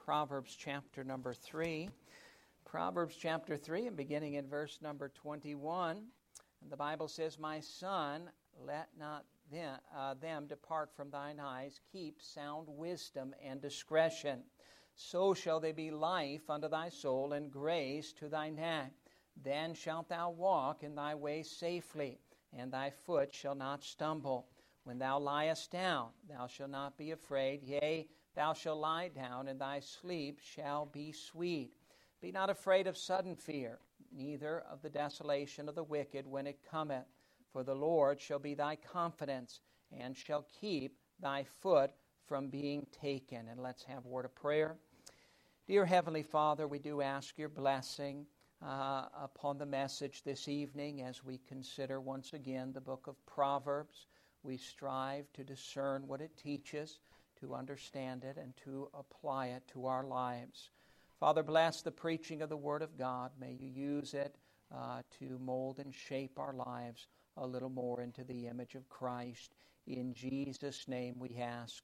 Proverbs chapter number 3. Proverbs chapter 3 and beginning in verse number 21. And the Bible says, "My son, let not them depart from thine eyes. Keep sound wisdom and discretion. So shall they be life unto thy soul and grace to thy neck. Then shalt thou walk in thy way safely, and thy foot shall not stumble. When thou liest down, thou shalt not be afraid. Yea, thou shalt lie down, and thy sleep shall be sweet. Be not afraid of sudden fear, neither of the desolation of the wicked when it cometh. For the Lord shall be thy confidence, and shall keep thy foot from being taken." And let's have a word of prayer. Dear Heavenly Father, we do ask your blessing upon the message this evening as we consider once again the book of Proverbs. We strive to discern what it teaches, to understand it, and to apply it to our lives. Father, bless the preaching of the Word of God. May you use it to mold and shape our lives a little more into the image of Christ. In Jesus' name we ask,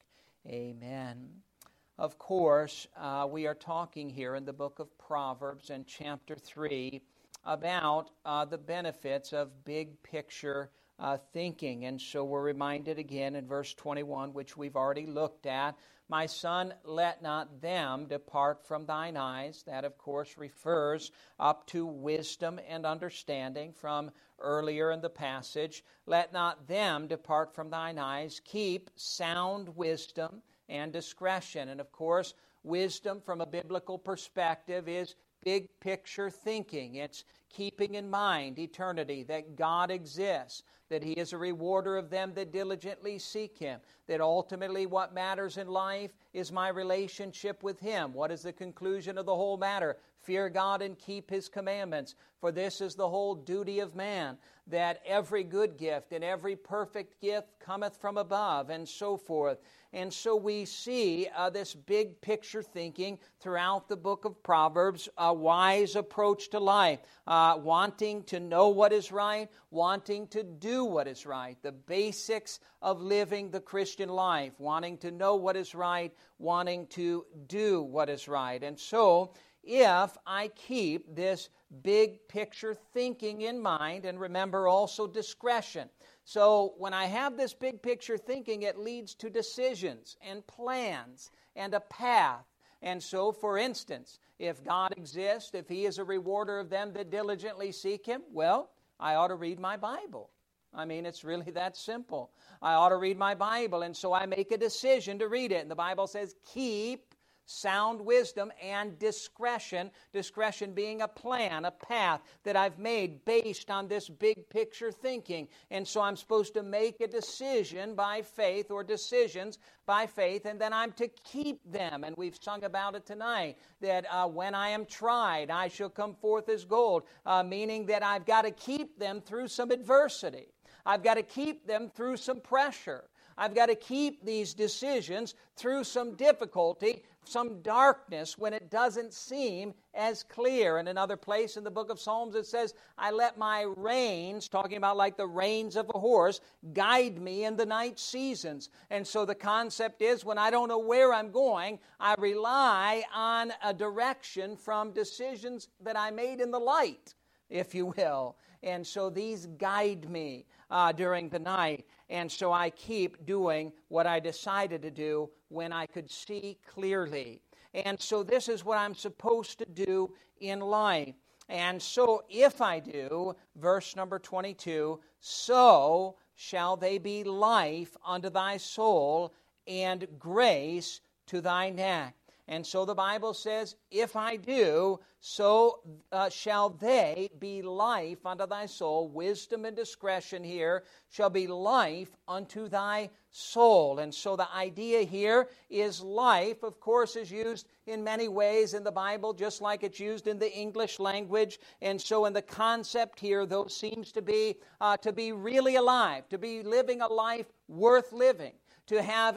amen. Of course, we are talking here in the book of Proverbs and chapter 3 about the benefits of big picture thinking. And so we're reminded again in verse 21, which we've already looked at, "My son, let not them depart from thine eyes." That, of course, refers up to wisdom and understanding from earlier in the passage. "Let not them depart from thine eyes. Keep sound wisdom and discretion." And, of course, wisdom from a biblical perspective is big picture thinking. It's keeping in mind eternity, that God exists, that He is a rewarder of them that diligently seek Him, that ultimately what matters in life is my relationship with Him. What is the conclusion of the whole matter? Fear God and keep His commandments, for this is the whole duty of man, that every good gift and every perfect gift cometh from above, and so forth. And so we see this big picture thinking throughout the book of Proverbs, a wise approach to life, wanting to know what is right, wanting to do what is right, the basics of living the Christian life, wanting to know what is right, wanting to do what is right. And so, if I keep this big picture thinking in mind, and remember also discretion. So when I have this big picture thinking, it leads to decisions and plans and a path. And so, for instance, if God exists, if He is a rewarder of them that diligently seek Him, well, I ought to read my Bible. I mean, it's really that simple. I ought to read my Bible, and so I make a decision to read it. And the Bible says, keep sound wisdom and discretion, discretion being a plan, a path that I've made based on this big picture thinking. And so I'm supposed to make a decision by faith, or decisions by faith, and then I'm to keep them. And we've sung about it tonight, that when I am tried, I shall come forth as gold, meaning that I've got to keep them through some adversity. I've got to keep them through some pressure. I've got to keep these decisions through some difficulty, some darkness when it doesn't seem as clear. In another place in the book of Psalms it says, "I let my reins," talking about like the reins of a horse, "guide me in the night seasons." And so the concept is, when I don't know where I'm going, I rely on a direction from decisions that I made in the light, if you will. And so these guide me during the night. And so I keep doing what I decided to do when I could see clearly. And so this is what I'm supposed to do in life. And so if I do, verse number 22, "So shall they be life unto thy soul, and grace to thy neck." And so the Bible says, if I do, so shall they be life unto thy soul. Wisdom and discretion here shall be life unto thy soul. And so the idea here is life, of course, is used in many ways in the Bible, just like it's used in the English language. And so in the concept here, though, seems to be really alive, to be living a life worth living, to have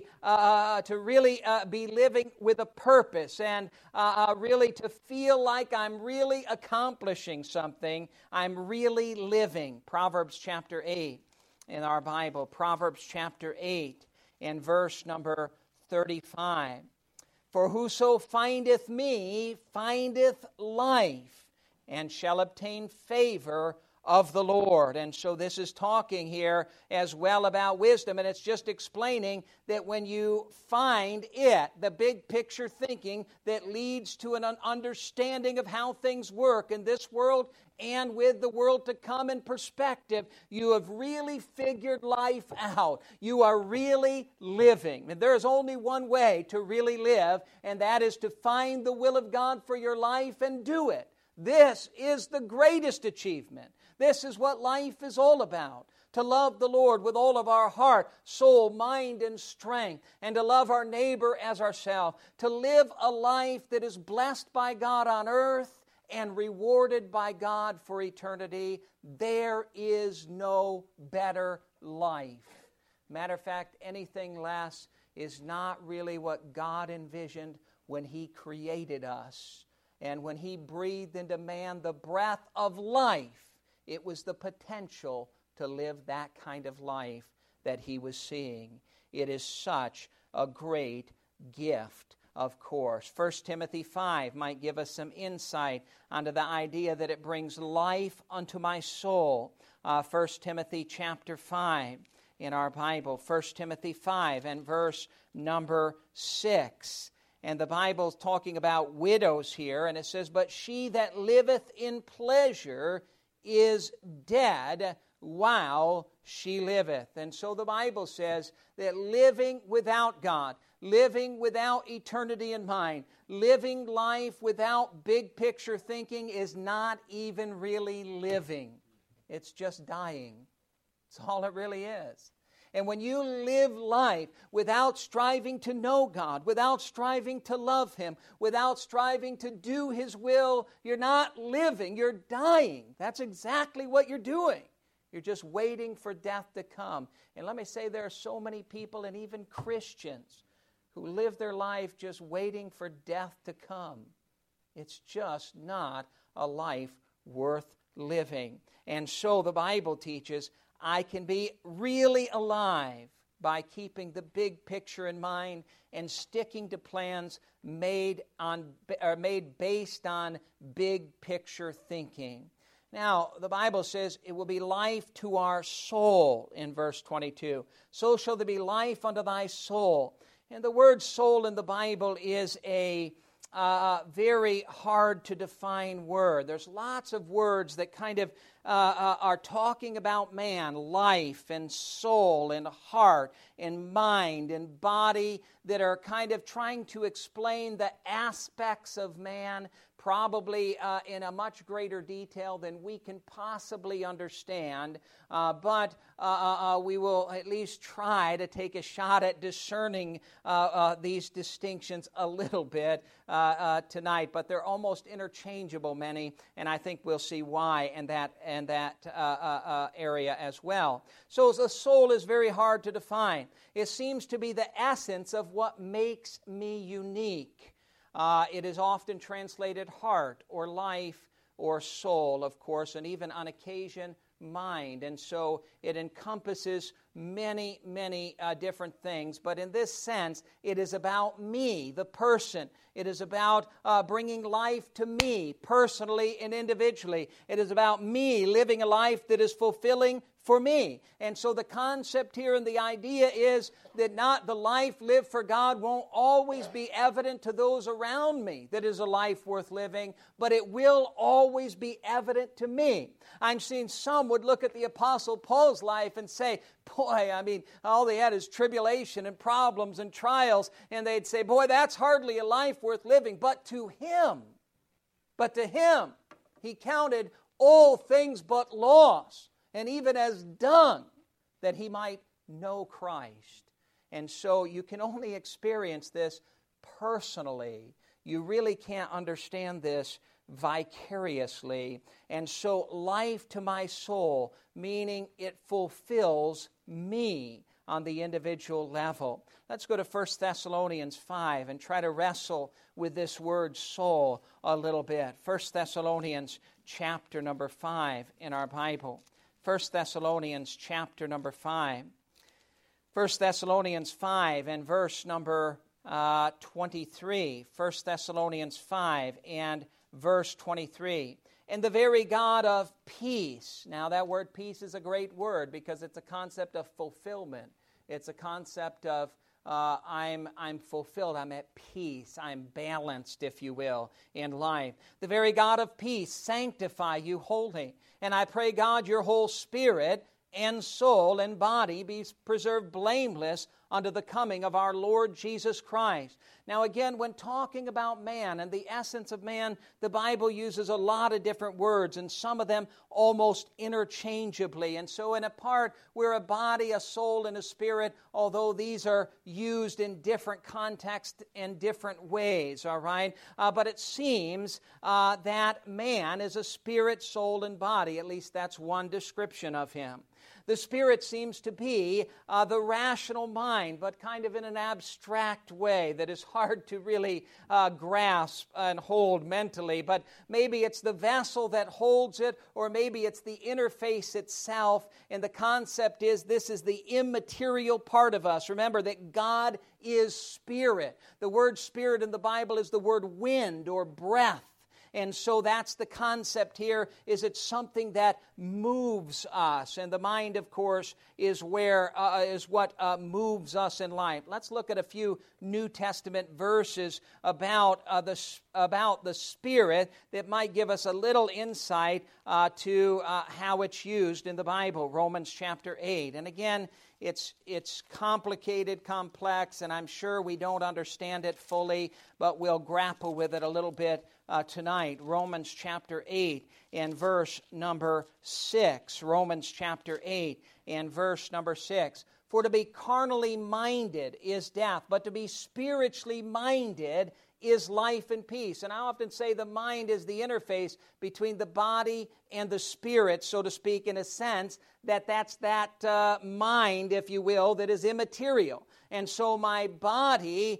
to really be living with a purpose, and really to feel like I'm really accomplishing something. I'm really living. Proverbs chapter 8 in our Bible, Proverbs chapter 8 and verse number 35. For whoso findeth me findeth life, and shall obtain favor of the Lord. And so this is talking here as well about wisdom, and it's just explaining that when you find it, the big picture thinking that leads to an understanding of how things work in this world and with the world to come in perspective, you have really figured life out. You are really living. And there is only one way to really live, and that is to find the will of God for your life and do it. This is the greatest achievement. This is what life is all about. To love the Lord with all of our heart, soul, mind, and strength, and to love our neighbor as ourselves. To live a life that is blessed by God on earth and rewarded by God for eternity. There is no better life. Matter of fact, anything less is not really what God envisioned when He created us. And when He breathed into man the breath of life, it was the potential to live that kind of life that He was seeing. It is such a great gift, of course. 1 Timothy 5 might give us some insight onto the idea that it brings life unto my soul. 1 Timothy chapter 5 in our Bible. 1 Timothy 5 and verse number 6. And the Bible's talking about widows here, and it says, "But she that liveth in pleasure is dead while she liveth." And so the Bible says that living without God, living without eternity in mind, living life without big picture thinking is not even really living. It's just dying. That's all it really is. And when you live life without striving to know God, without striving to love Him, without striving to do His will, you're not living, you're dying. That's exactly what you're doing. You're just waiting for death to come. And let me say, there are so many people, and even Christians, who live their life just waiting for death to come. It's just not a life worth living. And so the Bible teaches I can be really alive by keeping the big picture in mind and sticking to plans made based on big picture thinking. Now, the Bible says it will be life to our soul in verse 22. So shall there be life unto thy soul. And the word soul in the Bible is a very hard to define word. There's lots of words that kind of are talking about man, life and soul and heart and mind and body that are kind of trying to explain the aspects of man, probably in a much greater detail than we can possibly understand. But we will at least try to take a shot at discerning these distinctions a little bit tonight. But they're almost interchangeable, many, and I think we'll see why in that area as well. So the soul is very hard to define. It seems to be the essence of what makes me unique. It is often translated heart or life or soul, of course, and even on occasion, mind. And so it encompasses many, many different things. But in this sense, it is about me, the person. It is about bringing life to me personally and individually. It is about me living a life that is fulfilling for me. And so the concept here and the idea is that not the life lived for God won't always be evident to those around me that is a life worth living, but it will always be evident to me. I'm seeing some would look at the Apostle Paul's life and say, boy, I mean, all they had is tribulation and problems and trials, and they'd say, boy, that's hardly a life worth living. But to him, he counted all things but loss, and even as dung, that he might know Christ. And so you can only experience this personally. You really can't understand this vicariously. And so life to my soul, meaning it fulfills me on the individual level. Let's go to 1 Thessalonians 5 and try to wrestle with this word soul a little bit. 1 Thessalonians chapter number 5 in our Bible. 1 Thessalonians chapter number 5. 1 Thessalonians 5 and verse number 23, 1 Thessalonians 5 and verse 23. And the very God of peace. Now that word peace is a great word because it's a concept of fulfillment. It's a concept of I'm fulfilled, I'm at peace, I'm balanced, if you will, in life. The very God of peace sanctify you wholly. And I pray, God, your whole spirit and soul and body be preserved blameless unto the coming of our Lord Jesus Christ. Now again, when talking about man and the essence of man, the Bible uses a lot of different words, and some of them almost interchangeably. And so in a part, we're a body, a soul, and a spirit, although these are used in different contexts and different ways, all right? But it seems that man is a spirit, soul, and body. At least that's one description of him. The spirit seems to be the rational mind, but kind of in an abstract way that is hard to really grasp and hold mentally. But maybe it's the vessel that holds it, or maybe it's the interface itself. And the concept is this is the immaterial part of us. Remember that God is spirit. The word spirit in the Bible is the word wind or breath. And so that's the concept here, is it's something that moves us. And the mind, of course, is what moves us in life. Let's look at a few New Testament verses about the Spirit that might give us a little insight to how it's used in the Bible. Romans chapter 8. And again, it's complicated, complex, and I'm sure we don't understand it fully, but we'll grapple with it a little bit tonight. Romans chapter 8 and verse number 6. Romans chapter 8 and verse number 6. For to be carnally minded is death, but to be spiritually minded is life and peace. And I often say the mind is the interface between the body and the spirit, so to speak, in a sense that's that mind, if you will, that is immaterial. And so my body,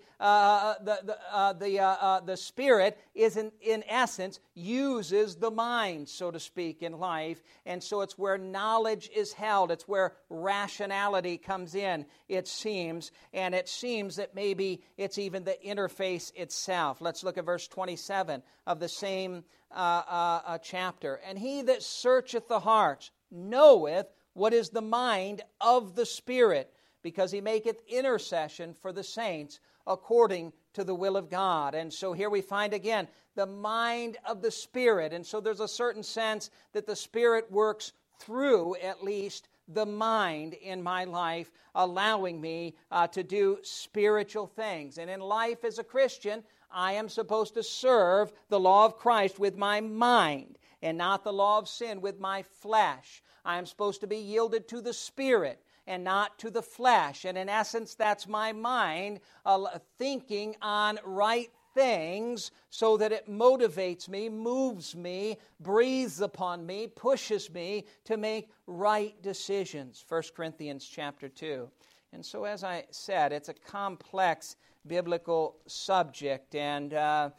the spirit, is in essence uses the mind, so to speak, in life. And so it's where knowledge is held. It's where rationality comes in, it seems. And it seems that maybe it's even the interface itself. Let's look at verse 27 of the same chapter. And he that searcheth the hearts knoweth what is the mind of the Spirit, because he maketh intercession for the saints according to the will of God. And so here we find again the mind of the Spirit. And so there's a certain sense that the Spirit works through at least the mind in my life, allowing me to do spiritual things. And in life as a Christian, I am supposed to serve the law of Christ with my mind and not the law of sin with my flesh. I am supposed to be yielded to the Spirit and not to the flesh. And in essence, that's my mind thinking on right things so that it motivates me, moves me, breathes upon me, pushes me to make right decisions. 1 Corinthians chapter 2. And so as I said, it's a complex biblical subject but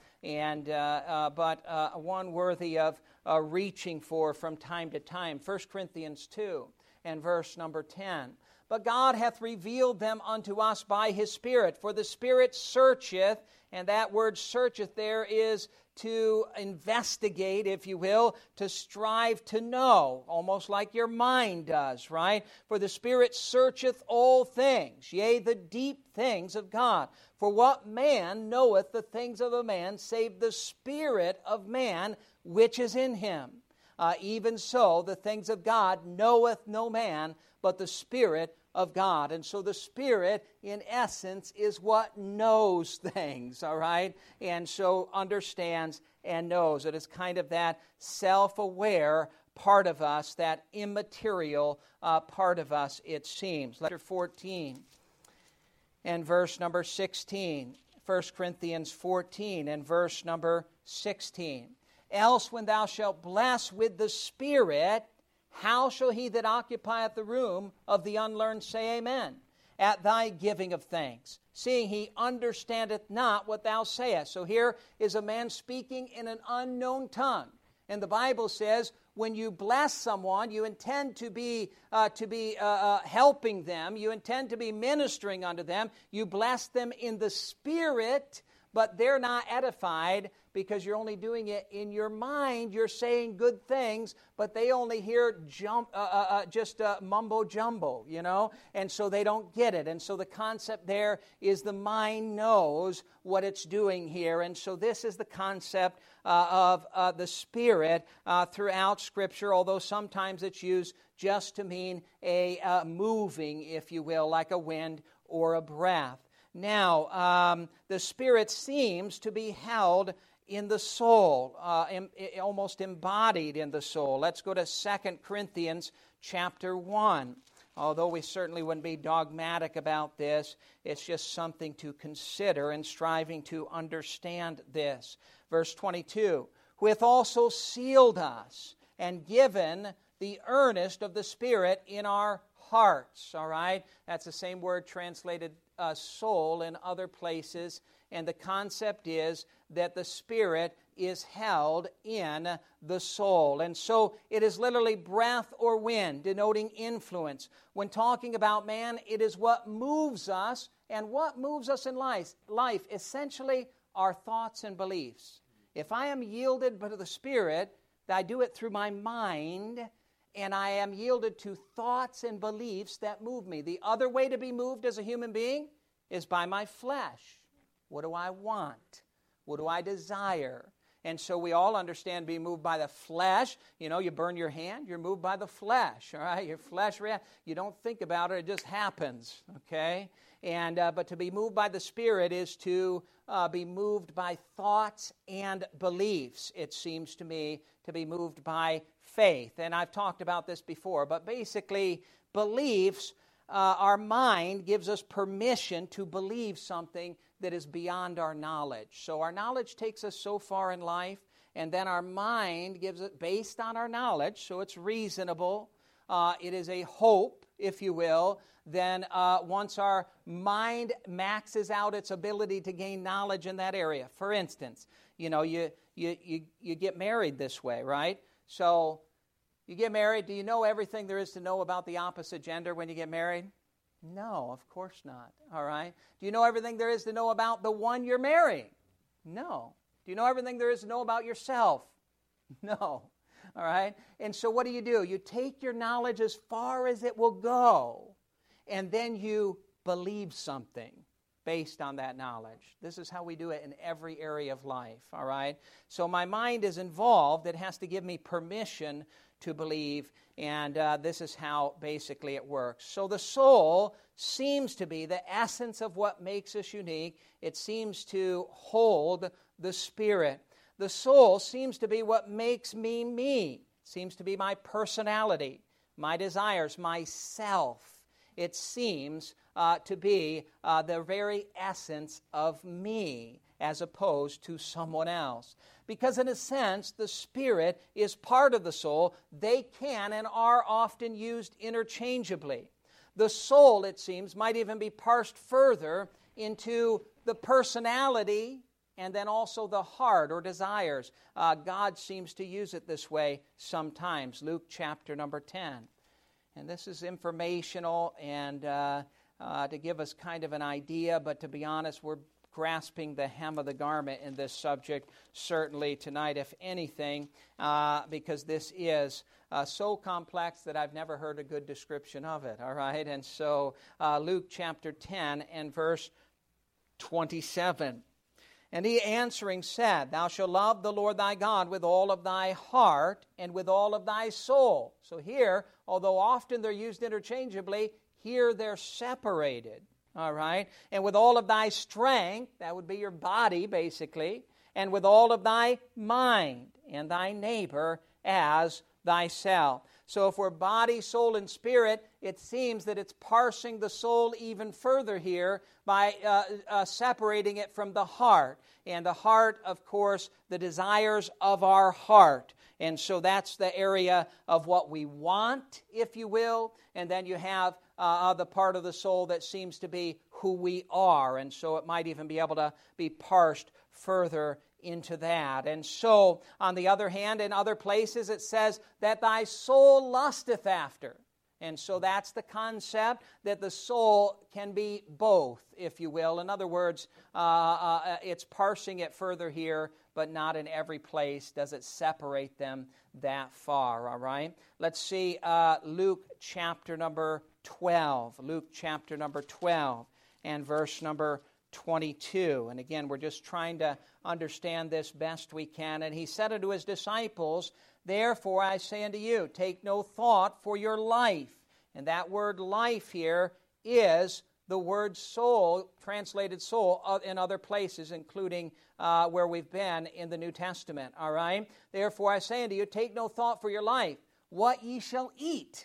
one worthy of reaching for from time to time. 1 Corinthians 2 and verse number 10. But God hath revealed them unto us by His Spirit. For the Spirit searcheth, and that word searcheth there is to investigate, if you will, to strive to know, almost like your mind does, right? For the Spirit searcheth all things, yea, the deep things of God. For what man knoweth the things of a man, save the spirit of man which is in him? Even so, the things of God knoweth no man, but the Spirit of God. And so the Spirit, in essence, is what knows things, all right? And so understands and knows. It is kind of that self-aware part of us, that immaterial part of us, it seems. Chapter 14 and verse number 16. 1 Corinthians 14 and verse number 16. Else when thou shalt bless with the Spirit, how shall he that occupieth the room of the unlearned say amen at thy giving of thanks, seeing he understandeth not what thou sayest? So here is a man speaking in an unknown tongue. And the Bible says, when you bless someone, you intend to be helping them. You intend to be ministering unto them. You bless them in the Spirit, but they're not edified because you're only doing it in your mind. You're saying good things, but they only hear just mumbo jumbo, and so they don't get it. And so the concept there is the mind knows what it's doing here. And so this is the concept of the Spirit throughout Scripture, although sometimes it's used just to mean a moving, if you will, like a wind or a breath. Now, the Spirit seems to be held in the soul, almost embodied in the soul. Let's go to 2 Corinthians chapter 1. Although we certainly wouldn't be dogmatic about this, it's just something to consider in striving to understand this. Verse 22, who hath also sealed us and given the earnest of the Spirit in our hearts. All right? That's the same word translated soul in other places. And the concept is that the Spirit is held in the soul. And so it is literally breath or wind, denoting influence. When talking about man, it is what moves us. And what moves us in life? Essentially, our thoughts and beliefs. If I am yielded to the Spirit, I do it through my mind, and I am yielded to thoughts and beliefs that move me. The other way to be moved as a human being is by my flesh. What do I want? What do I desire? And so we all understand being moved by the flesh. You burn your hand, you're moved by the flesh, all right? Your flesh reacts. You don't think about it, it just happens, okay? And but to be moved by the Spirit is to be moved by thoughts and beliefs. It seems to me to be moved by faith. And I've talked about this before, but basically beliefs, our mind gives us permission to believe something that is beyond our knowledge. So our knowledge takes us so far in life, and then our mind gives it based on our knowledge, so it's reasonable. It is a hope, if you will. Then once our mind maxes out its ability to gain knowledge in that area. For instance, you get married this way, right? So you get married. Do you know everything there is to know about the opposite gender when you get married? No, of course not. All right. Do you know everything there is to know about the one you're marrying? No. Do you know everything there is to know about yourself? No. All right. And so what do? You take your knowledge as far as it will go, and then you believe something based on that knowledge. This is how we do it in every area of life. All right. So my mind is involved. It has to give me permission to believe, and this is how basically it works. So the soul seems to be the essence of what makes us unique. It seems to hold the Spirit. The soul seems to be what makes me me. It seems to be my personality, my desires, myself. It seems to be the very essence of me as opposed to someone else. Because in a sense, the Spirit is part of the soul. They can and are often used interchangeably. The soul, it seems, might even be parsed further into the personality and then also the heart or desires. God seems to use it this way sometimes. Luke chapter number 10. And this is informational and to give us kind of an idea, but to be honest, we're grasping the hem of the garment in this subject certainly tonight, if anything, because this is so complex that I've never heard a good description of it, all right? And so Luke chapter 10 and verse 27. And he answering said, Thou shalt love the Lord thy God with all of thy heart and with all of thy soul. So here, although often they're used interchangeably, here they're separated. All right? And with all of thy strength, that would be your body basically, and with all of thy mind, and thy neighbor as thyself. So if we're body, soul, and spirit, it seems that it's parsing the soul even further here by separating it from the heart. And the heart, of course, the desires of our heart. And so that's the area of what we want, if you will. And then you have the part of the soul that seems to be who we are. And so it might even be able to be parsed further into that. And so, on the other hand, in other places it says that thy soul lusteth after. And so that's the concept, that the soul can be both, if you will. In other words, it's parsing it further here, but not in every place does it separate them that far, all right? Let's see Luke chapter number 12. Luke chapter number 12 and verse number 22. And again, we're just trying to understand this best we can. And he said unto his disciples, therefore I say unto you, take no thought for your life. And that word life here is the word soul, translated soul, in other places, including where we've been in the New Testament. All right? Therefore I say unto you, take no thought for your life, what ye shall eat.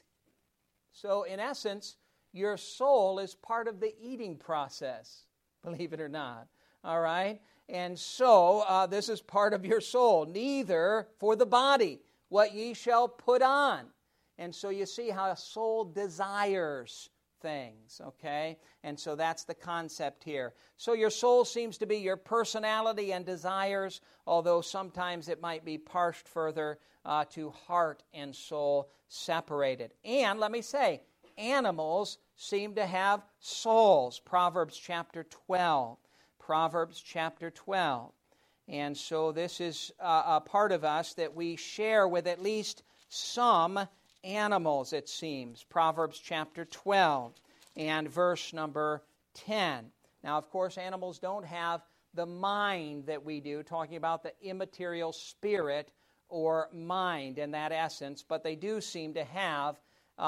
So in essence, your soul is part of the eating process, believe it or not. All right? And so this is part of your soul. Neither for the body, what ye shall put on. And so you see how a soul desires things, okay? And so that's the concept here. So your soul seems to be your personality and desires, although sometimes it might be parsed further to heart and soul separated. And let me say, animals seem to have souls. Proverbs chapter 12. Proverbs chapter 12. And so this is a part of us that we share with at least some animals, it seems. Proverbs chapter 12 and verse number 10. Now, of course, animals don't have the mind that we do, talking about the immaterial spirit or mind in that essence, but they do seem to have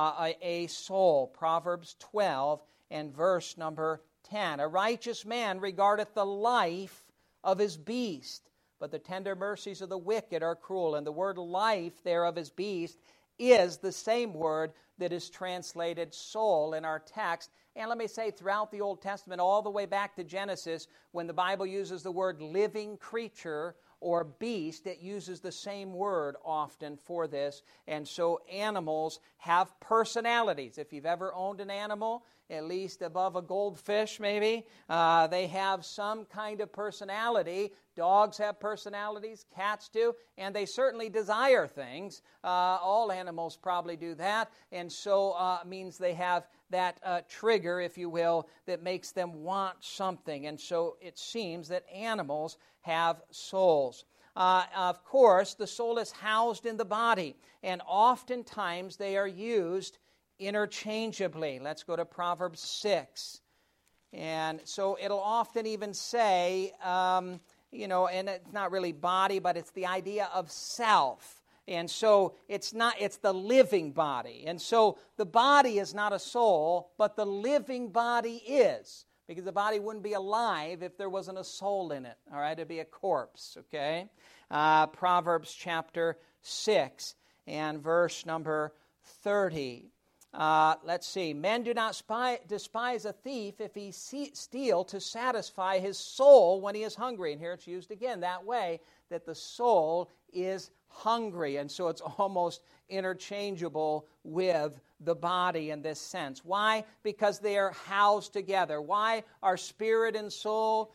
a soul. Proverbs 12 and verse number 10. A righteous man regardeth the life of his beast, but the tender mercies of the wicked are cruel. And the word life there of his beast is the same word that is translated soul in our text. And let me say, throughout the Old Testament, all the way back to Genesis, when the Bible uses the word living creature or beast, it uses the same word often for this. And so animals have personalities. If you've ever owned an animal, at least above a goldfish maybe, they have some kind of personality. Dogs have personalities, cats do, and they certainly desire things. All animals probably do that, and so means they have that trigger, if you will, that makes them want something. And so it seems that animals have souls. Of course, the soul is housed in the body, and oftentimes they are used interchangeably. Let's go to Proverbs 6. And so it'll often even say, and it's not really body, but it's the idea of self. And so it's the living body. And so the body is not a soul, but the living body is. Because the body wouldn't be alive if there wasn't a soul in it. All right, it'd be a corpse, okay? Proverbs chapter 6 and verse number 30. Let's see. Men do not despise a thief if he steal to satisfy his soul when he is hungry. And here it's used again that way, that the soul is hungry. And so it's almost interchangeable with the body in this sense. Why? Because they are housed together. Why are spirit and soul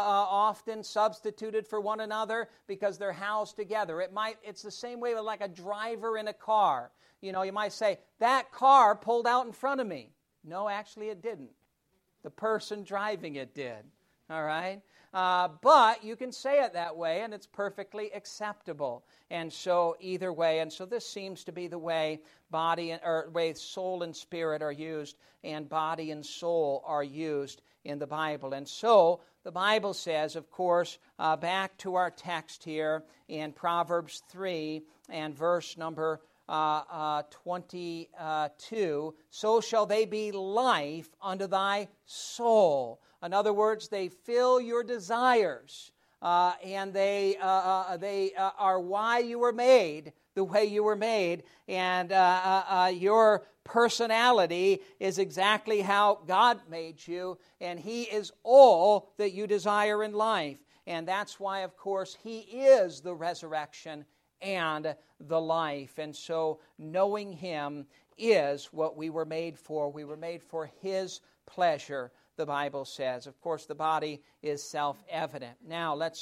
often substituted for one another? Because they're housed together. It's the same way with like a driver in a car. You might say, that car pulled out in front of me. No, actually it didn't. The person driving it did. All right? But you can say it that way, and it's perfectly acceptable. And so either way, and so this seems to be the way way soul and spirit are used, and body and soul are used in the Bible. And so the Bible says, of course, back to our text here in Proverbs 3 and verse number 22, so shall they be life unto thy soul. In other words, they fill your desires, and they are why you were made, the way you were made, and your personality is exactly how God made you, and He is all that you desire in life. And that's why, of course, He is the resurrection and the life. And so knowing Him is what we were made for. We were made for His pleasure. the Bible says. Of course, the body is self-evident. Now, let's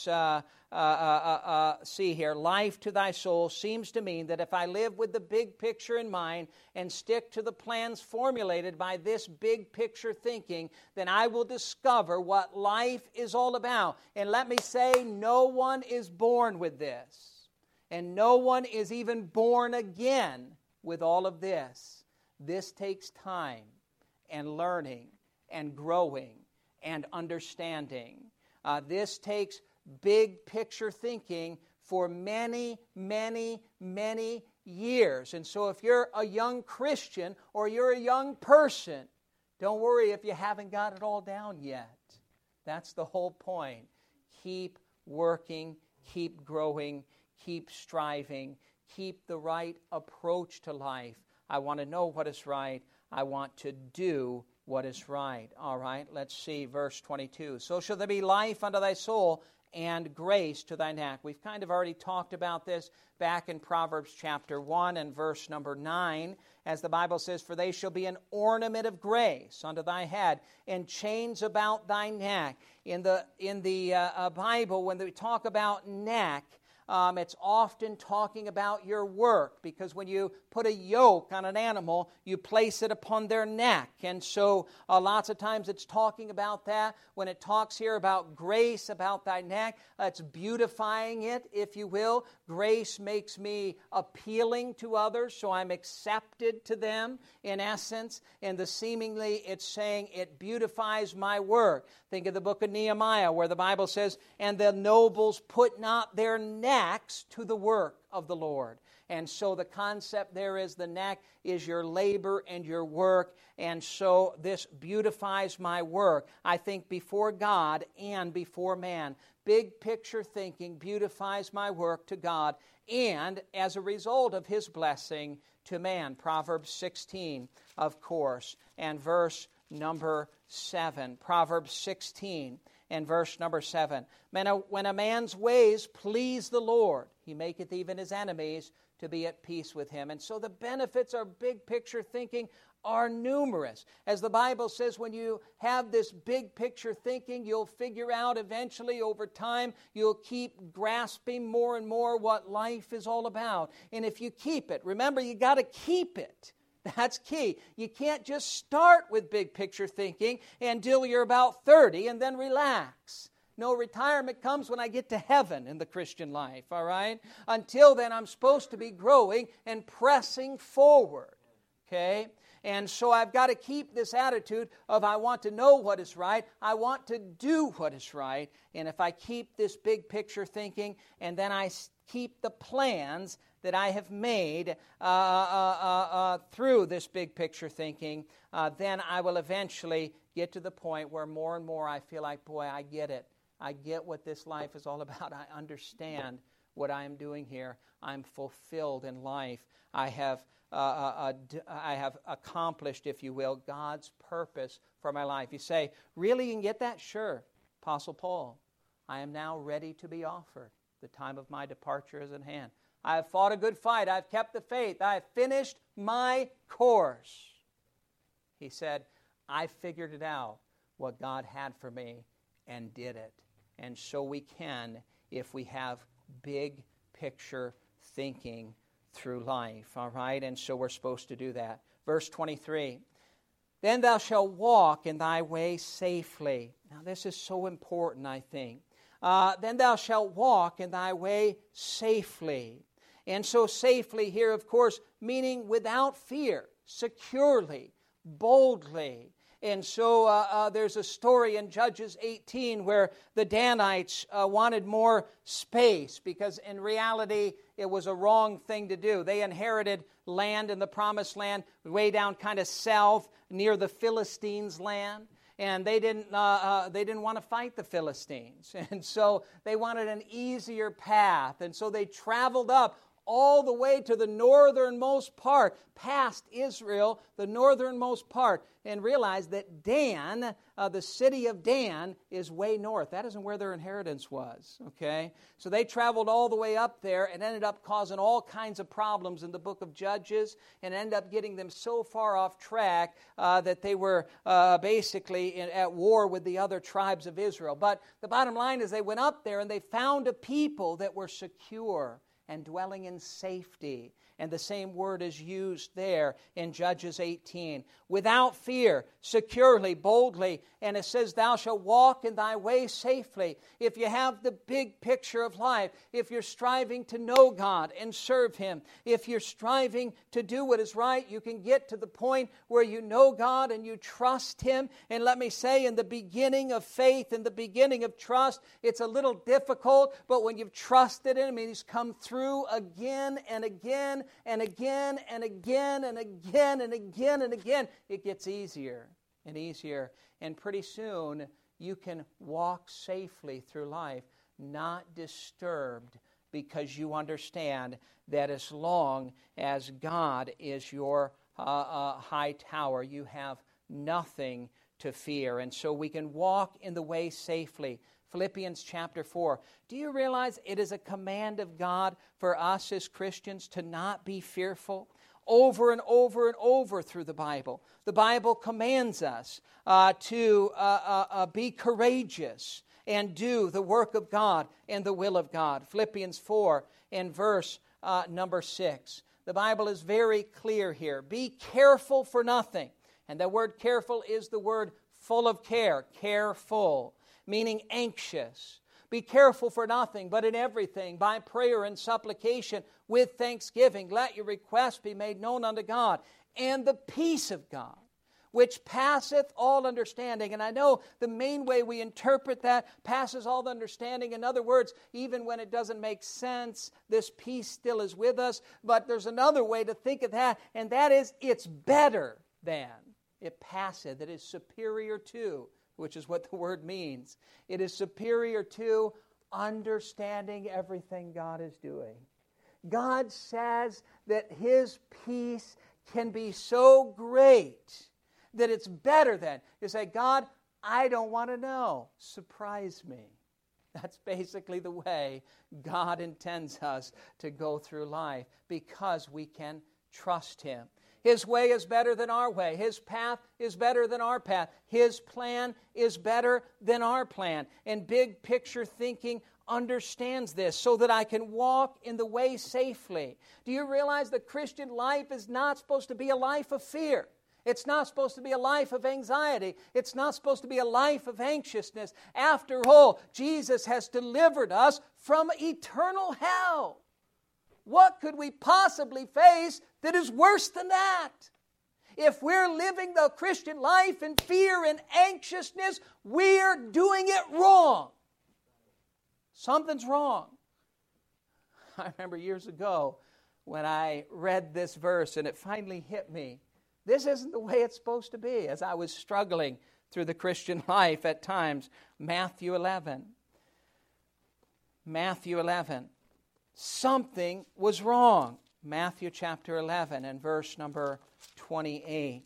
see here. Life to thy soul seems to mean that if I live with the big picture in mind and stick to the plans formulated by this big picture thinking, then I will discover what life is all about. And let me say, no one is born with this. And no one is even born again with all of this. This takes time and learning and growing and understanding. This takes big picture thinking for many, many, many years. And so if you're a young Christian or you're a young person, don't worry if you haven't got it all down yet. That's the whole point. Keep working, keep growing, keep striving, keep the right approach to life. I want to know what is right. I want to do what is right. All right, let's see verse 22. So shall there be life unto thy soul and grace to thy neck. We've kind of already talked about this back in Proverbs chapter 1 and verse number 9, as the Bible says, for they shall be an ornament of grace unto thy head and chains about thy neck. In the Bible, when we talk about neck, it's often talking about your work, because when you put a yoke on an animal, you place it upon their neck. And so lots of times it's talking about that. When it talks here about grace about thy neck, it's beautifying it, if you will. Grace makes me appealing to others, so I'm accepted to them, in essence. And seemingly it's saying it beautifies my work. Think of the book of Nehemiah, where the Bible says, and the nobles put not their necks to the work of the Lord. And so the concept there is the neck is your labor and your work. And so this beautifies my work, I think, before God and before man. Big picture thinking beautifies my work to God, and as a result of His blessing to man. Proverbs 16, of course, and verse number 7. Proverbs 16 and verse number 7. When a man's ways please the Lord, He maketh even his enemies to be at peace with him. And so the benefits of big picture thinking are numerous. As the Bible says, when you have this big picture thinking, you'll figure out eventually over time, you'll keep grasping more and more what life is all about. And if you keep it, remember, you got to keep it. That's key. You can't just start with big picture thinking until you're about 30 and then relax. No, retirement comes when I get to heaven in the Christian life, all right? Until then, I'm supposed to be growing and pressing forward, okay? And so I've got to keep this attitude of I want to know what is right, I want to do what is right, and if I keep this big picture thinking, and then I keep the plans that I have made through this big picture thinking, then I will eventually get to the point where more and more I feel like, boy, I get it. I get what this life is all about. I understand what I am doing here. I'm fulfilled in life. I have accomplished, if you will, God's purpose for my life. You say, really, you can get that? Sure. Apostle Paul, I am now ready to be offered. The time of my departure is at hand. I have fought a good fight. I have kept the faith. I have finished my course. He said, I figured it out, what God had for me, and did it. And so we can, if we have big picture thinking through life, all right? And so we're supposed to do that. Verse 23, then thou shalt walk in thy way safely. Now this is so important, I think. Then thou shalt walk in thy way safely. And so safely here, of course, meaning without fear, securely, boldly. And so there's a story in Judges 18 where the Danites wanted more space because in reality it was a wrong thing to do. They inherited land in the Promised Land way down kind of south near the Philistines' land. And they didn't want to fight the Philistines. And so they wanted an easier path. And so they traveled up all the way to the northernmost part, past Israel, the northernmost part, and realize that Dan, the city of Dan, is way north. That isn't where their inheritance was, okay? So they traveled all the way up there and ended up causing all kinds of problems in the book of Judges, and ended up getting them so far off track that they were basically at war with the other tribes of Israel. But the bottom line is they went up there and they found a people that were secure and dwelling in safety. And the same word is used there in Judges 18. Without fear, securely, boldly. And it says, thou shalt walk in thy way safely. If you have the big picture of life, if you're striving to know God and serve Him, if you're striving to do what is right, you can get to the point where you know God and you trust Him. And let me say, in the beginning of faith, in the beginning of trust, it's a little difficult, but when you've trusted Him, He's come through again and again and again and again and again and again and again, it gets easier and easier. And pretty soon you can walk safely through life, not disturbed, because you understand that as long as God is your high tower, you have nothing to fear. And so we can walk in the way safely. Philippians chapter 4. Do you realize it is a command of God for us as Christians to not be fearful? Over and over and over through the Bible commands us to be courageous and do the work of God and the will of God. Philippians 4 and verse number 6. The Bible is very clear here. Be careful for nothing. And the word careful is the word full of care, careful, meaning anxious. Be careful for nothing, but in everything, by prayer and supplication, with thanksgiving, let your requests be made known unto God. And the peace of God, which passeth all understanding. And I know the main way we interpret that, passes all understanding. In other words, even when it doesn't make sense, this peace still is with us. But there's another way to think of that, and that is it's better than. It passeth, it is superior to, which is what the word means. It is superior to understanding everything God is doing. God says that His peace can be so great that it's better than. You say, God, I don't want to know. Surprise me. That's basically the way God intends us to go through life, because we can trust Him. His way is better than our way. His path is better than our path. His plan is better than our plan. And big picture thinking understands this so that I can walk in the way safely. Do you realize the Christian life is not supposed to be a life of fear? It's not supposed to be a life of anxiety. It's not supposed to be a life of anxiousness. After all, Jesus has delivered us from eternal hell. What could we possibly face that is worse than that? If we're living the Christian life in fear and anxiousness, we're doing it wrong. Something's wrong. I remember years ago when I read this verse and it finally hit me. This isn't the way it's supposed to be, as I was struggling through the Christian life at times. Matthew 11. Matthew 11. Something was wrong. Matthew chapter 11 and verse number 28.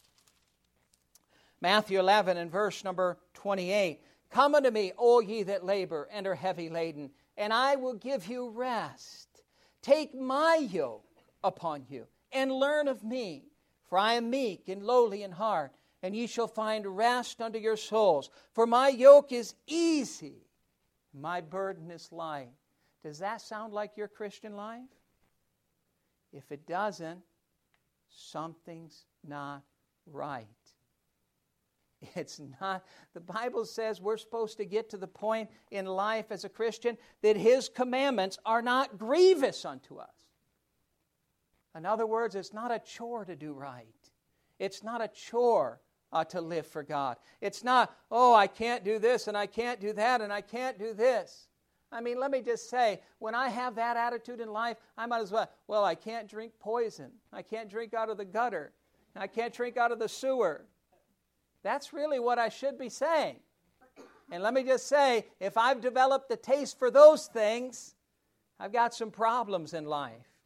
Matthew 11 and verse number 28. Come unto me, all ye that labor and are heavy laden, and I will give you rest. Take my yoke upon you, and learn of me, for I am meek and lowly in heart, and ye shall find rest unto your souls. For my yoke is easy, my burden is light. Does that sound like your Christian life? If it doesn't, something's not right. It's not. The Bible says we're supposed to get to the point in life as a Christian that His commandments are not grievous unto us. In other words, it's not a chore to do right. It's not a chore to live for God. It's not, oh, I can't do this and I can't do that and I can't do this. I mean, let me just say, when I have that attitude in life, I might as well, I can't drink poison. I can't drink out of the gutter. I can't drink out of the sewer. That's really what I should be saying. And let me just say, if I've developed a taste for those things, I've got some problems in life.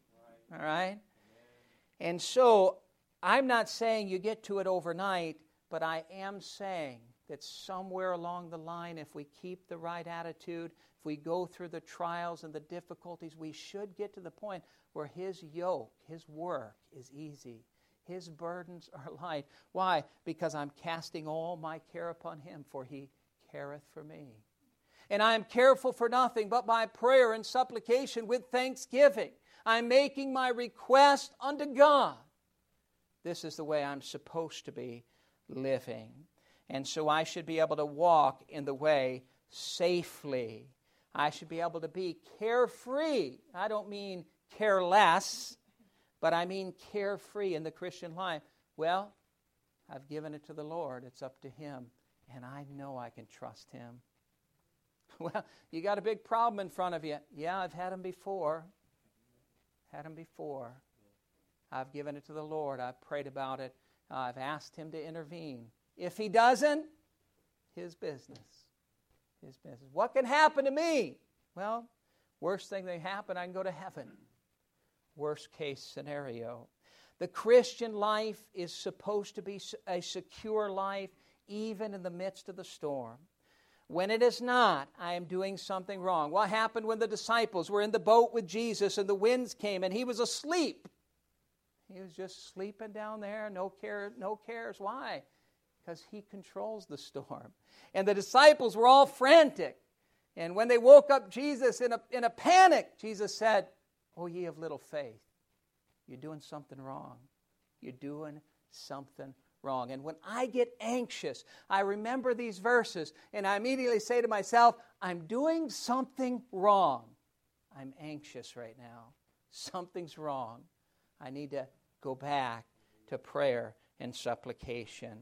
All right? And so I'm not saying you get to it overnight, but I am saying that somewhere along the line, if we keep the right attitude, if we go through the trials and the difficulties, we should get to the point where His yoke, His work is easy. His burdens are light. Why? Because I'm casting all my care upon Him, for He careth for me. And I am careful for nothing, but by prayer and supplication with thanksgiving. I'm making my request unto God. This is the way I'm supposed to be living. And so I should be able to walk in the way safely. I should be able to be carefree. I don't mean careless, but I mean carefree in the Christian life. Well, I've given it to the Lord. It's up to Him. And I know I can trust Him. Well, you got a big problem in front of you. Yeah, I've had them before. I've given it to the Lord. I've prayed about it. I've asked Him to intervene. If He doesn't, His business. His business. What can happen to me? Well, worst thing that happen, I can go to heaven. Worst case scenario. The Christian life is supposed to be a secure life even in the midst of the storm. When it is not, I am doing something wrong. What happened when the disciples were in the boat with Jesus and the winds came and He was asleep? He was just sleeping down there, no cares. Why? Because He controls the storm. And the disciples were all frantic. And when they woke up Jesus in a panic, Jesus said, "Oh, ye of little faith, you're doing something wrong. You're doing something wrong." And when I get anxious, I remember these verses, and I immediately say to myself, I'm doing something wrong. I'm anxious right now. Something's wrong. I need to go back to prayer and supplication.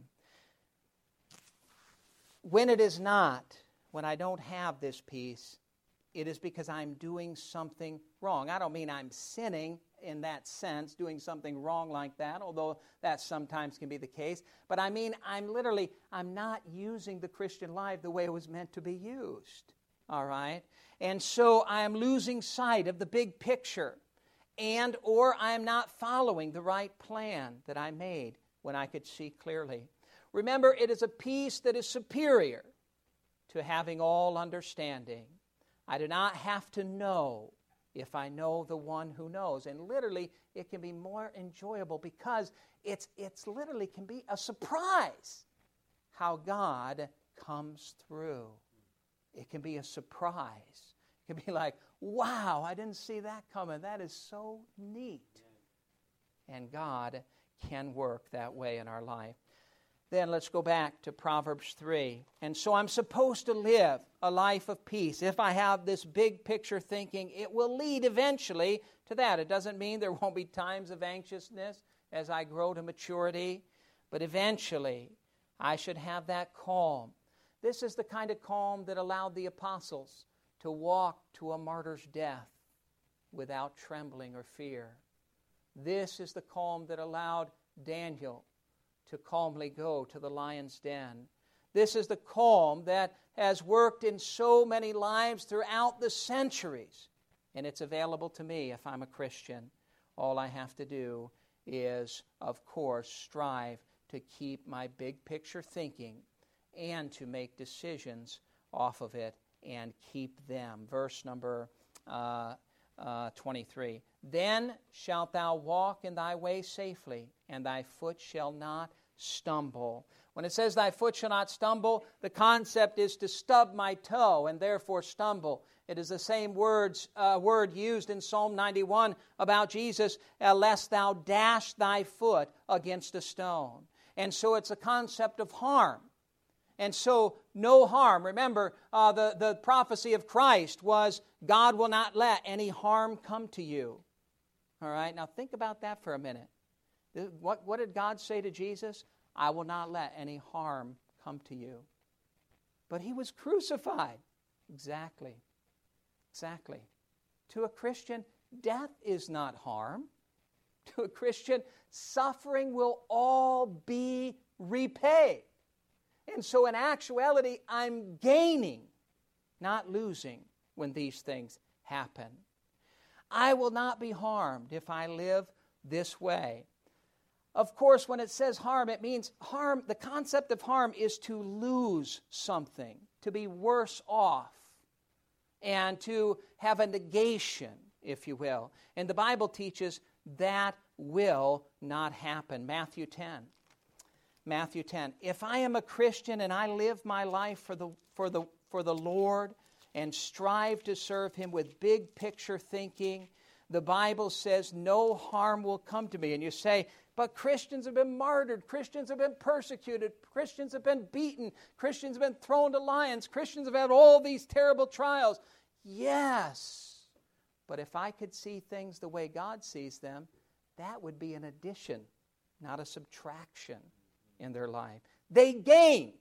When it is not, when I don't have this peace, it is because I'm doing something wrong. I don't mean I'm sinning in that sense, doing something wrong like that, although that sometimes can be the case. But I mean, I'm not using the Christian life the way it was meant to be used. All right? And so I'm losing sight of the big picture. Or I'm not following the right plan that I made when I could see clearly. Remember, it is a peace that is superior to having all understanding. I do not have to know if I know the one who knows. And literally, it can be more enjoyable because it's literally can be a surprise how God comes through. It can be a surprise. It can be like, wow, I didn't see that coming. That is so neat. And God can work that way in our life. Then let's go back to Proverbs 3. And so I'm supposed to live a life of peace. If I have this big picture thinking, it will lead eventually to that. It doesn't mean there won't be times of anxiousness as I grow to maturity, but eventually I should have that calm. This is the kind of calm that allowed the apostles to walk to a martyr's death without trembling or fear. This is the calm that allowed Daniel to calmly go to the lion's den. This is the calm that has worked in so many lives throughout the centuries. And it's available to me if I'm a Christian. All I have to do is, of course, strive to keep my big picture thinking and to make decisions off of it and keep them. Verse number 23. Then shalt thou walk in thy way safely, and thy foot shall not stumble. When it says thy foot shall not stumble, the concept is to stub my toe and therefore stumble. It is the same word used in Psalm 91 about Jesus, lest thou dash thy foot against a stone. And so it's a concept of harm. And so no harm. Remember, the prophecy of Christ was, God will not let any harm come to you. All right, now think about that for a minute. What did God say to Jesus? I will not let any harm come to you. But He was crucified. Exactly. To a Christian, death is not harm. To a Christian, suffering will all be repaid. And so in actuality, I'm gaining, not losing, when these things happen. I will not be harmed if I live this way. Of course, when it says harm, it means harm. The concept of harm is to lose something, to be worse off, and to have a negation, if you will. And the Bible teaches that will not happen. Matthew 10. Matthew 10. If I am a Christian and I live my life for the Lord and strive to serve Him with big picture thinking, the Bible says no harm will come to me. And you say, but Christians have been martyred, Christians have been persecuted, Christians have been beaten, Christians have been thrown to lions, Christians have had all these terrible trials. Yes, but if I could see things the way God sees them, that would be an addition, not a subtraction in their life. They gained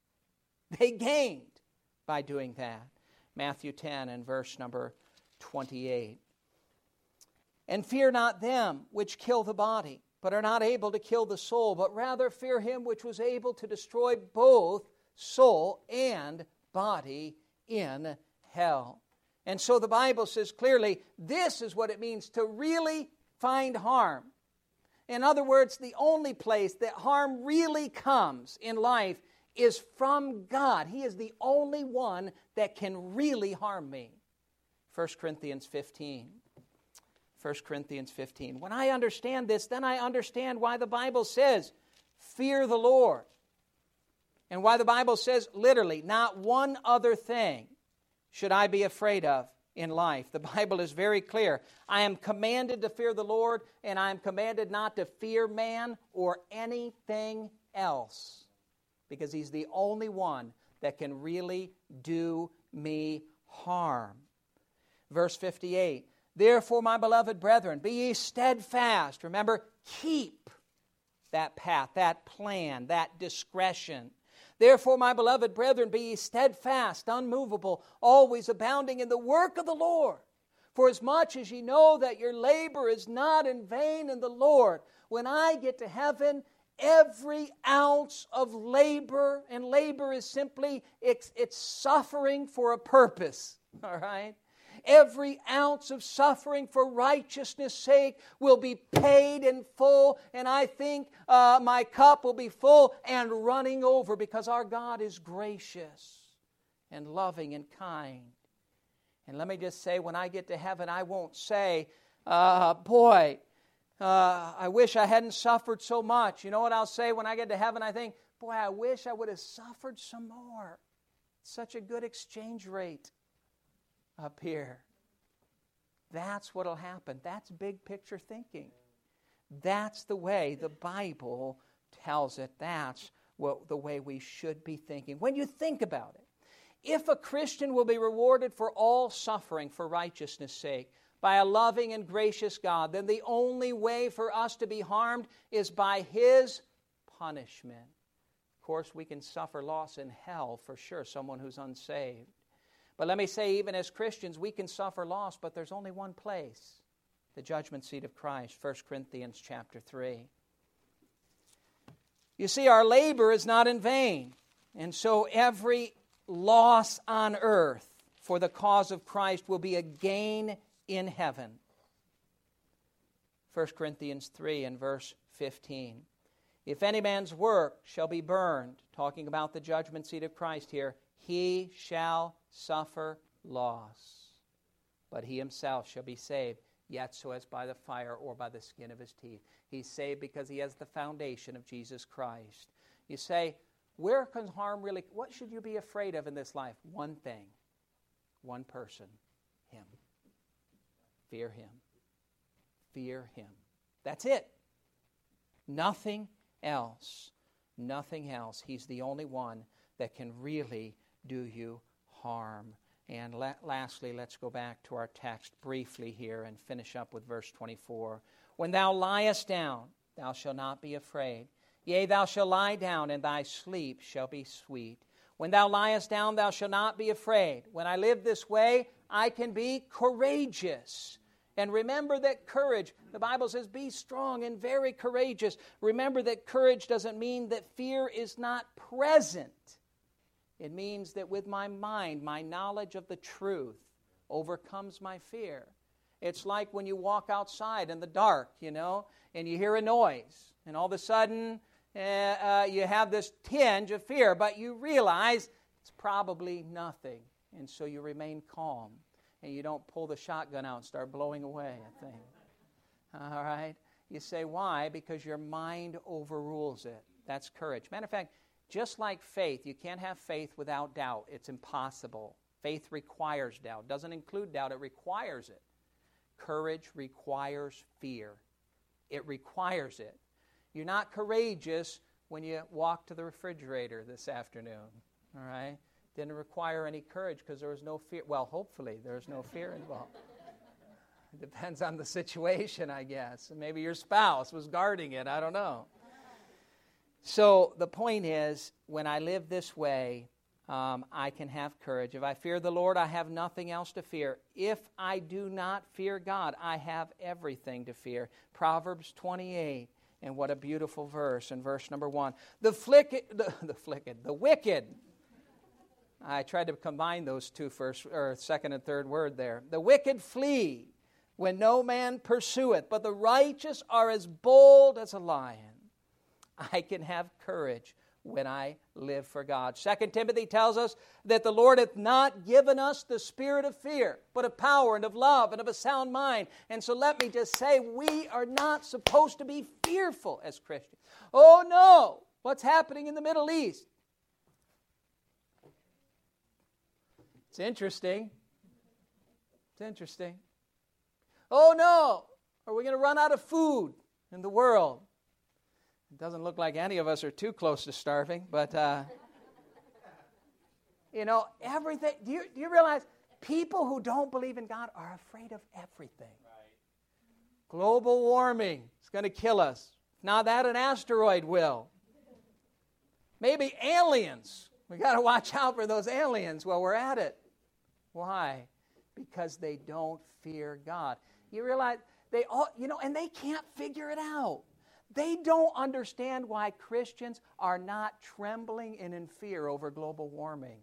by doing that. Matthew 10 and verse number 28. And fear not them which kill the body, but are not able to kill the soul, but rather fear Him which was able to destroy both soul and body in hell. And so the Bible says clearly, this is what it means to really find harm. In other words, the only place that harm really comes in life is from God. He is the only one that can really harm me. 1 Corinthians 15. 1 Corinthians 15. When I understand this, then I understand why the Bible says, fear the Lord. And why the Bible says, literally, not one other thing should I be afraid of in life. The Bible is very clear. I am commanded to fear the Lord, and I am commanded not to fear man or anything else, because He's the only one that can really do me harm. Verse 58. Therefore, my beloved brethren, be ye steadfast. Remember, keep that path, that plan, that discretion. Therefore, my beloved brethren, be ye steadfast, unmovable, always abounding in the work of the Lord. For as much as ye know that your labor is not in vain in the Lord. When I get to heaven, every ounce of labor, and labor is simply, it's suffering for a purpose, all right? Every ounce of suffering for righteousness' sake will be paid in full, and I think my cup will be full and running over, because our God is gracious and loving and kind. And let me just say, when I get to heaven, I won't say, I wish I hadn't suffered so much. You know what I'll say when I get to heaven? I think, boy, I wish I would have suffered some more. Such a good exchange rate up here. That's what'll happen. That's big picture thinking. That's the way the Bible tells it. That's the way we should be thinking. When you think about it, if a Christian will be rewarded for all suffering for righteousness' sake by a loving and gracious God, then the only way for us to be harmed is by His punishment. Of course, we can suffer loss in hell for sure, someone who's unsaved. But let me say, even as Christians, we can suffer loss, but there's only one place, the judgment seat of Christ, 1 Corinthians chapter 3. You see, our labor is not in vain, and so every loss on earth for the cause of Christ will be a gain in heaven. 1 Corinthians 3 and verse 15. If any man's work shall be burned, talking about the judgment seat of Christ here, he shall suffer loss, but he himself shall be saved, yet so as by the fire or by the skin of his teeth. He's saved because he has the foundation of Jesus Christ. You say, where can harm really, what should you be afraid of in this life? One thing, one person, Him. Fear Him. Fear Him. That's it. Nothing else. Nothing else. He's the only one that can really do you harm. And lastly, let's go back to our text briefly here and finish up with verse 24. When thou liest down, thou shalt not be afraid. Yea, thou shalt lie down, and thy sleep shall be sweet. When thou liest down, thou shalt not be afraid. When I live this way, I can be courageous. And remember that courage, the Bible says, be strong and very courageous. Remember that courage doesn't mean that fear is not present. It means that with my mind, my knowledge of the truth overcomes my fear. It's like when you walk outside in the dark, and you hear a noise, and all of a sudden you have this tinge of fear, but you realize it's probably nothing, and so you remain calm, and you don't pull the shotgun out and start blowing away a thing. All right? You say, why? Because your mind overrules it. That's courage. Matter of fact, just like faith, you can't have faith without doubt. It's impossible. Faith requires doubt. It doesn't include doubt, it requires it. Courage requires fear. It requires it. You're not courageous when you walk to the refrigerator this afternoon. All right? Didn't require any courage because there was no fear. Well, hopefully there's no fear involved. It depends on the situation, I guess. Maybe your spouse was guarding it. I don't know. So the point is, when I live this way, I can have courage. If I fear the Lord, I have nothing else to fear. If I do not fear God, I have everything to fear. Proverbs 28, and what a beautiful verse in verse number 1. The wicked. I tried to combine those two first, or second and third word there. The wicked flee when no man pursueth, but the righteous are as bold as a lion. I can have courage when I live for God. 2 Timothy tells us that the Lord hath not given us the spirit of fear, but of power and of love and of a sound mind. And so let me just say, we are not supposed to be fearful as Christians. Oh no, what's happening in the Middle East? It's interesting. It's interesting. Oh no, are we going to run out of food in the world? It doesn't look like any of us are too close to starving, but, everything. Do you realize people who don't believe in God are afraid of everything? Right. Global warming is going to kill us. Now that an asteroid will. Maybe aliens. We got to watch out for those aliens while we're at it. Why? Because they don't fear God. You realize they all, and they can't figure it out. They don't understand why Christians are not trembling and in fear over global warming.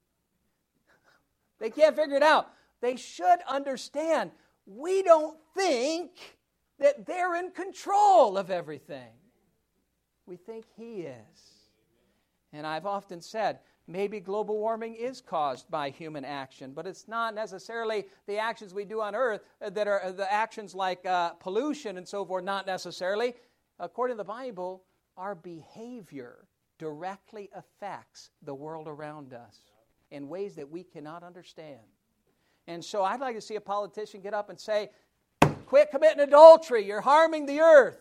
They can't figure it out. They should understand we don't think that they're in control of everything. We think He is. And I've often said, maybe global warming is caused by human action, but it's not necessarily the actions we do on earth that are the actions like pollution and so forth, not necessarily. According to the Bible, our behavior directly affects the world around us in ways that we cannot understand. And so I'd like to see a politician get up and say, quit committing adultery, you're harming the earth.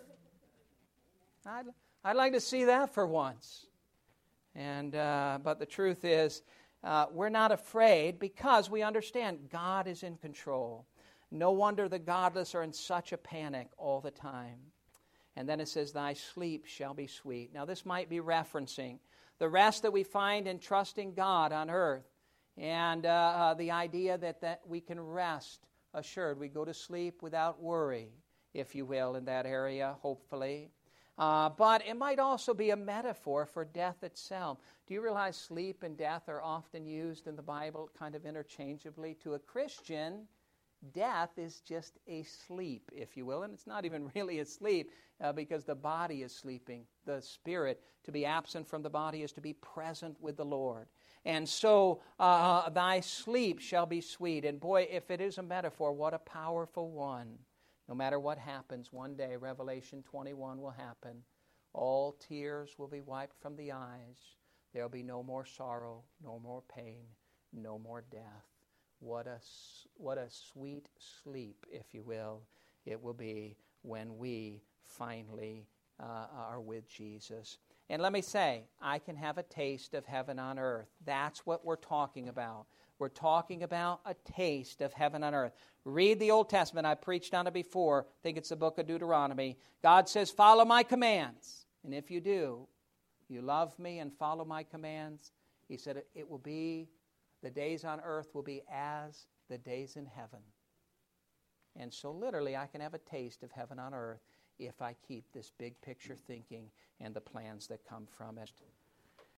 I'd like to see that for once. And but the truth is, we're not afraid because we understand God is in control. No wonder the godless are in such a panic all the time. And then it says, thy sleep shall be sweet. Now this might be referencing the rest that we find in trusting God on earth. And the idea that we can rest assured. We go to sleep without worry, if you will, in that area, hopefully. But it might also be a metaphor for death itself. Do you realize sleep and death are often used in the Bible kind of interchangeably? To a Christian, death is just a sleep, if you will. And it's not even really a sleep because the body is sleeping. The spirit, to be absent from the body, is to be present with the Lord. And so thy sleep shall be sweet. And boy, if it is a metaphor, what a powerful one. No matter what happens, one day, Revelation 21 will happen. All tears will be wiped from the eyes. There will be no more sorrow, no more pain, no more death. What a sweet sleep, if you will, it will be when we finally are with Jesus. And let me say, I can have a taste of heaven on earth. That's what we're talking about. We're talking about a taste of heaven on earth. Read the Old Testament. I preached on it before. I think it's the book of Deuteronomy. God says, follow my commands. And if you do, you love me and follow my commands, He said, it will be, the days on earth will be as the days in heaven. And so literally I can have a taste of heaven on earth if I keep this big picture thinking and the plans that come from it.